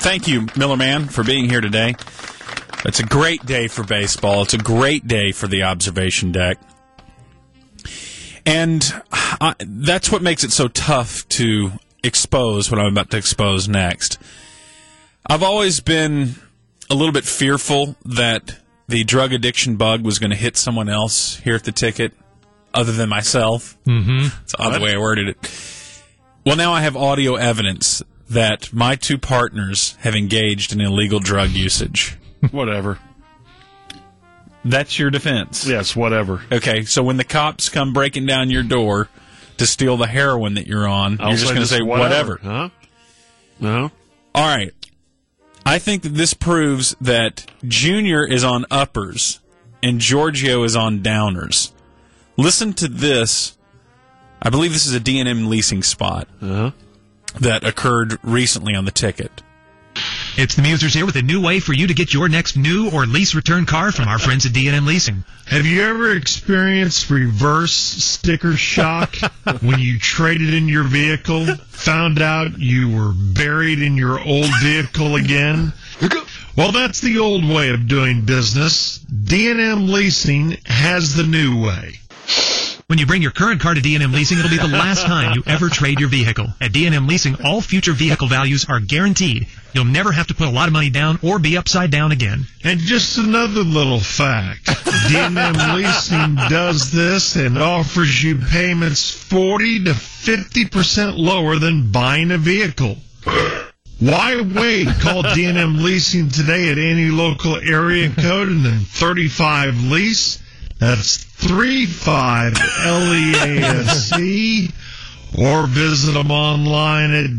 Thank you, Miller Man, for being here today. It's a great day for baseball. It's a great day for the observation deck. And that's what makes it so tough to expose what I'm about to expose next. I've always been a little bit fearful that the drug addiction bug was going to hit someone else here at the ticket other than myself. It's odd the way I worded it. Well, now I have audio evidence that my two partners have engaged in illegal drug usage. Whatever. That's your defense? Yes, whatever. Okay, so when the cops come breaking down your door to steal the heroin that you're on, you're just going to say, whatever. Huh? No. All right. I think that this proves that Junior is on uppers and Giorgio is on downers. Listen to this. I believe this is a D&M leasing spot that occurred recently on the ticket. It's the Musers here with a new way for you to get your next new or lease return car from our friends at D&M Leasing. Have you ever experienced reverse sticker shock when you traded in your vehicle, found out you were buried in your old vehicle again? Well, that's the old way of doing business. D&M Leasing has the new way. When you bring your current car to D&M Leasing, it'll be the last time you ever trade your vehicle. At D&M Leasing, all future vehicle values are guaranteed. You'll never have to put a lot of money down or be upside down again. And just another little fact, D&M Leasing does this and offers you payments 40 to 50% lower than buying a vehicle. Why wait? Call D&M Leasing today at any local area code and then 35 lease. That's 35 LEASE, or visit them online at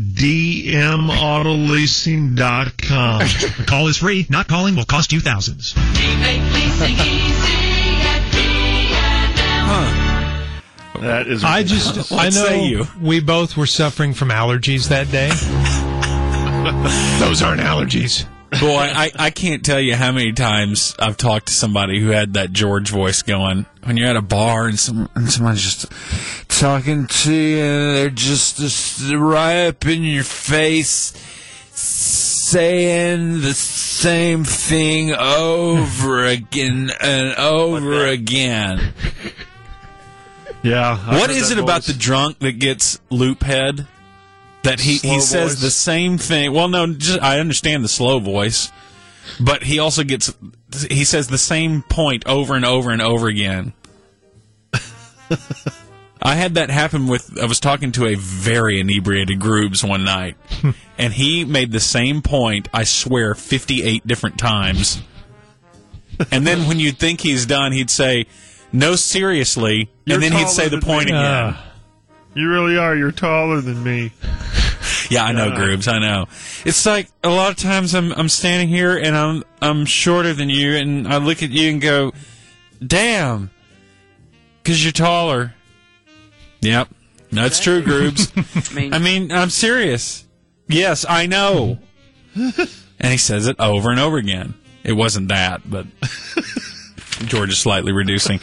dmautoleasing.com. The call is free. Not calling will cost you thousands. We make leasing easy at D&M. That is. I know say you? We both were suffering from allergies that day. Those aren't allergies. Boy, I can't tell you how many times I've talked to somebody who had that George voice going. When you're at a bar and someone's just talking to you and they're just right up in your face saying the same thing over again and over again. Yeah. What is it about the drunk that gets loop head? That he says the same thing. Well, no, I understand the slow voice, but he also he says the same point over and over and over again. I had that happen I was talking to a very inebriated Groobs one night, and he made the same point, I swear, 58 different times. And then when you'd think he's done, he'd say, no, seriously, and then he'd say the point again. You really are. You're taller than me. Yeah, I know, Groobs. I know. It's like a lot of times I'm standing here and I'm shorter than you, and I look at you and go, "Damn," because you're taller. Yep, that's true, Groobs. I mean, I'm serious. Yes, I know. And he says it over and over again. It wasn't that, but George is slightly reducing.